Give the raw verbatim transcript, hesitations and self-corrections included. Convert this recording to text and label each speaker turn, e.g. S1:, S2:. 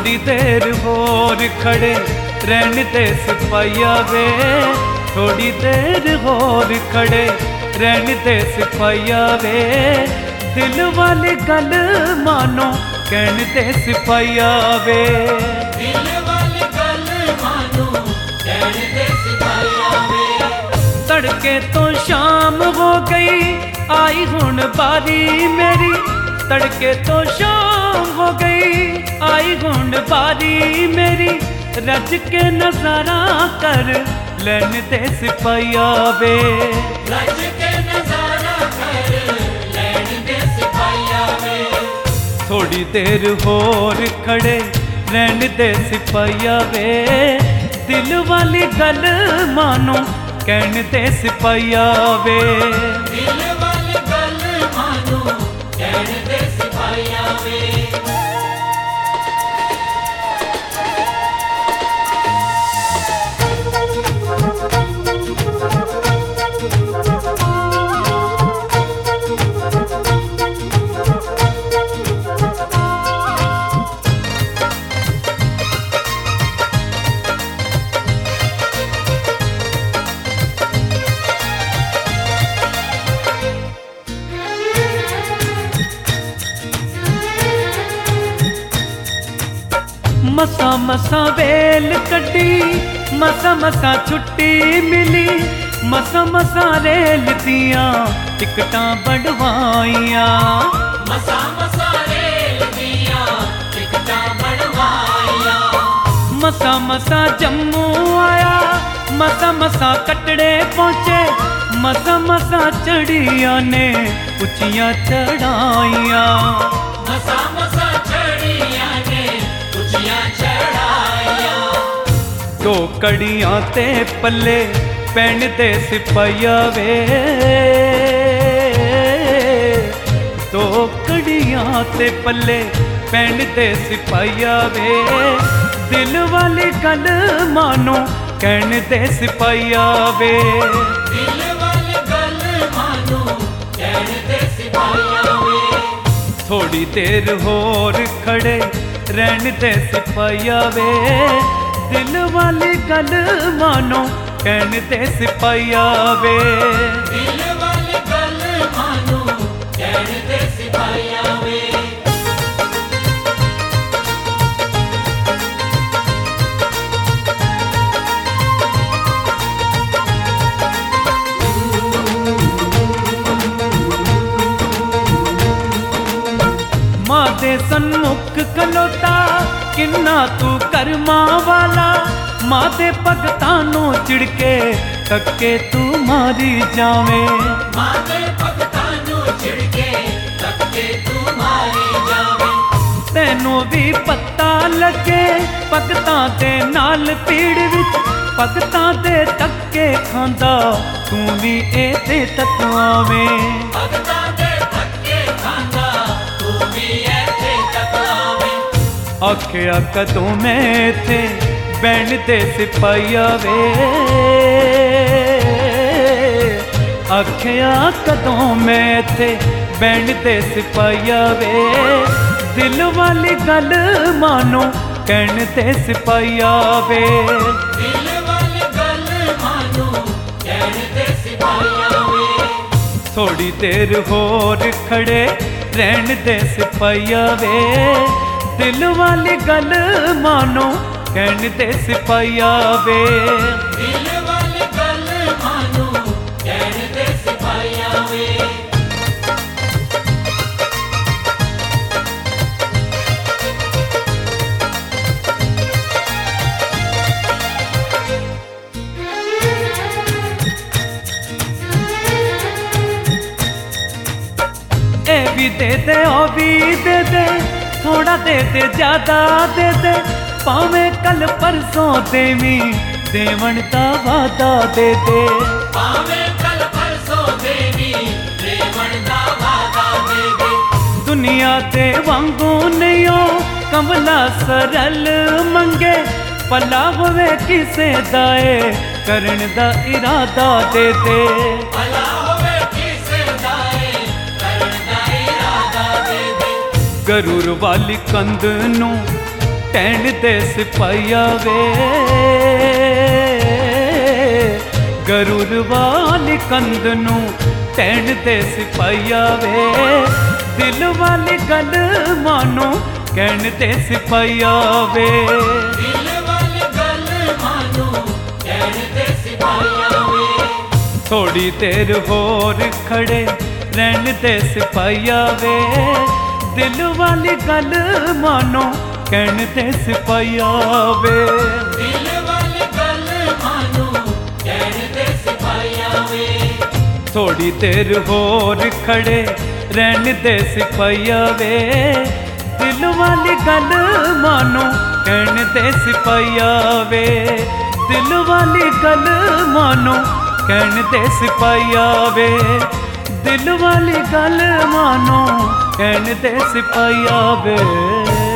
S1: थोड़ी देर होर खड़े रहने दे सिपाहिया वे, थोड़ी देर होर खड़े रहने दे सिपाहिया वे, दिल वाली गल मानो कहने दे सिपाहिया वे,
S2: दिल वाली गल मानो कहने दे सिपाहिया वे।
S1: तड़के तो शाम हो गई आई हुन बारी मेरी, तड़के तो शाम हो गई आई हुन बारी मेरी, रज के नजारा कर लैन दे सिपाहिया वे,
S2: रज के नजारा कर लैन दे सिपाहिया वे।
S1: थोड़ी देर होर खड़े रहने दे सिपाहिया वे, दिल वाली गल मानो कहने दे सिपाहिया वे,
S2: दिल वाली गल मानो कहने दे सिपाहिया वे।
S1: मसा मसा वेल कड्डी, मसा मसा छुट्टी मिली, मसा मसा रेल दियां टिकटां बढ़वाइया,
S2: मसा मसा रेल दियां टिकटां बढ़वाइया।
S1: मसा मसा जम्मू आया, मसा मसा कटड़े पहुँचे, मसा मसा चढ़िया ने उचियां चढ़ाइया,
S2: मसा मसा चढ़िया ने उचियां चढ़ाइया।
S1: दो कड़ियां ते पल्ले पैण दे सिपाहिया वे, दो कड़ियां ते पल्ले पैण दे सिपाहिया वे, दिल वाली गल मानो कहने दे सिपाहिया वे,
S2: दिल वाली गल मानो कहने दे सिपाहिया वे।
S1: थोड़ी देर होर खड़े रहने दे सिपाहिया वे, दिल वाली गल मानो कहने दे सिपाहिया वे,
S2: दिल वाली गल मानो कहने दे सिपाहिया वे।
S1: मां दे सन्मुख खलोता किन्ना तू कर्मा वाला, मां दे भगतां नूं चिड़के तक्के तू मारी जावे,
S2: मां दे भगतां नूं चिड़के तक्के तू मारी जावे।
S1: तैनू भी पता लगे भगतां दे नाल पीड़ विच, भगतां दे तक्के खांदा तू भी एते तत्वां में,
S2: भगतां दे तक्के खांदा तू भी एते तत्वां में।
S1: आखिया कदों मैं थे बैण दे सिपाहिया वे, आखिया कदों मैं थे बैण दे सिपाहिया वे, दिल वाली गल मानो कहने दे सिपाहिया वे,
S2: दिल वाली गल मानो कहने दे सिपाहिया वे।
S1: थोड़ी देर होर खड़े रहने दे सिपाहिया वे, दिल वाली गल मानो कहने दे सिपाहिया वे,
S2: दिल वाली गल मानो कहने दे सिपाहिया वे।
S1: ए भी दे दे ओ भी दे दे, थोड़ा दे दे ज्यादा दे दे, पावे कल परसों देवी देवण दा वादा दे दे,
S2: पावे कल परसों देवी देवण दा वादा दे दे।
S1: दुनिया दे वांगू नहीं हो कमला सरल मंगे, भला होवे किसे दाए करन दा इरादा दे दे,
S2: भला होवे किसे दाए करन दा इरादा दे दे।
S1: गरूर वाली कंध नू ਟੈਣ ਤੇ ਸਿਪਾਹੀਆ ਵੇ ਗਰੂਰ ਵਾਲੀ ਕੰਧ ਨੂੰ ਟੈਣ ਤੇ ਸਿਪਾਹੀਆ ਵੇ ਦਿਲ ਵਾਲੀ ਗੱਲ ਮਾਨੋ ਕਹਿਣ ਤੇ ਸਿਪਾਹੀਆ ਵੇ
S2: ਦਿਲ ਵਾਲੀ ਗੱਲ ਮਾਨੋ ਕਹਿਣ ਤੇ ਸਿਪਾਹੀਆ ਵੇ
S1: ਥੋੜੀ ਦੇਰ ਹੋਰ ਖੜੇ ਰਹਿਣ ਤੇ ਸਿਪਾਹੀਆ ਵੇ ਦਿਲ ਵਾਲੀ ਗੱਲ ਮਾਨੋ ਕਹਿਣ ਤੇ ਸਿਪਾਹੀਆ ਵੇ
S2: ਦਿਲ ਵਾਲੀ ਗੱਲ ਮਾਨੋ ਕਹਿਣ ਤੇ ਸਿਪਾਹੀਆ ਵੇ
S1: ਥੋੜੀ ਦੇਰ ਹੋਰ ਖੜੇ ਰਹਿਣ ਤੇ ਸਿਪਾਹੀਆ ਵੇ ਦਿਲ ਵਾਲੀ ਗੱਲ ਮਾਨੋ ਕਹਿਣ ਤੇ ਸਿਪਾਹੀਆ ਵੇ ਦਿਲ ਵਾਲੀ ਗੱਲ ਮਾਨੋ ਕਹਿਣ ਤੇ ਸਿਪਾਹੀਆ ਵੇ ਦਿਲ ਵਾਲੀ ਗੱਲ ਮਾਨੋ ਕਹਿਣ ਤੇ ਸਿਪਾਹੀਆ ਵੇ